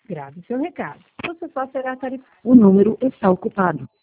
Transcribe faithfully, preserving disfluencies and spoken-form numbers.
Grave seu recado. Você só será tarifado. O número está ocupado.